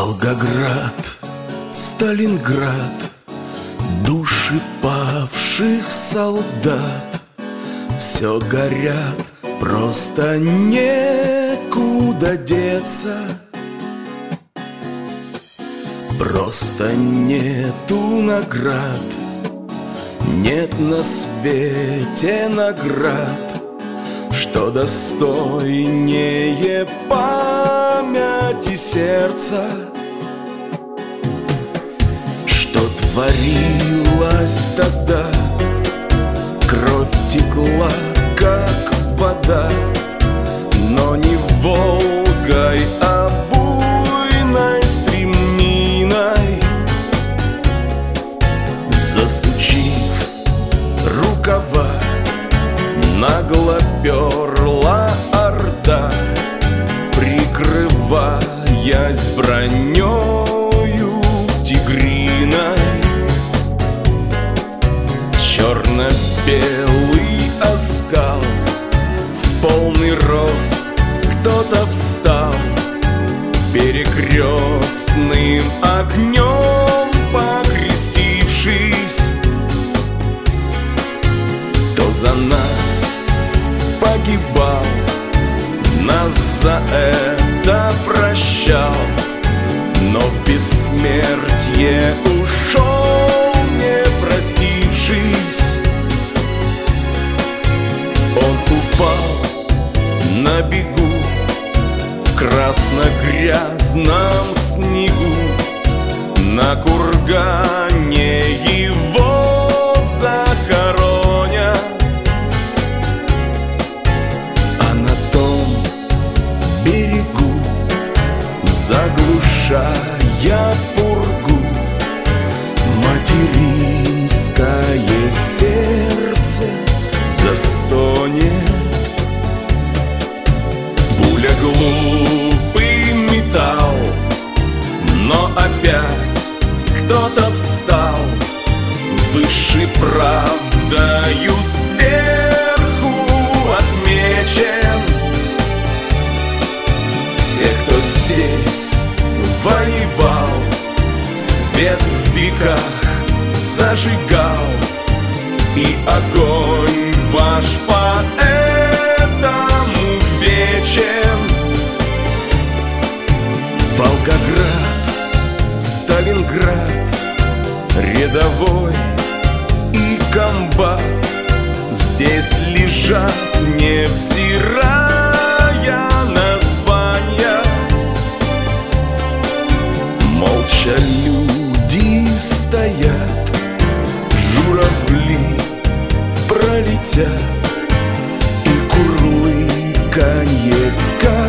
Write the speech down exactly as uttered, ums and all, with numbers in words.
Волгоград, Сталинград, души павших солдат все горят, просто некуда деться. Просто нету наград, нет на свете наград, что достойнее памяти сердца. Что творилось тогда, кровь текла, как вода, но не Волгой, а буйной стремниной. Засучив рукава, нагло перла орда, прикрываясь бронёю тигриной. Черно-белый оскал, в полный рост кто-то встал, перекрестным огнем покрестившись. Кто за нас погибал, нас за это прощал, но в бессмертие ушел, не простившись. Он упал на бегу в красно-грязном снегу, на кургане его захоронят. А на том берегу, заглушая пургу, материнское сердце застонет. Пуля глупый металл, но опять кто-то встал, выше правдою сверху отмечен. Все, кто здесь воевал, свет в веках зажигал, и огонь ваш поэтому вечен. Волгоград, Сталинград, рядовой и комбат здесь лежат, невзирая на звания. Молча люди стоят, журавли пролетят, и курлыканье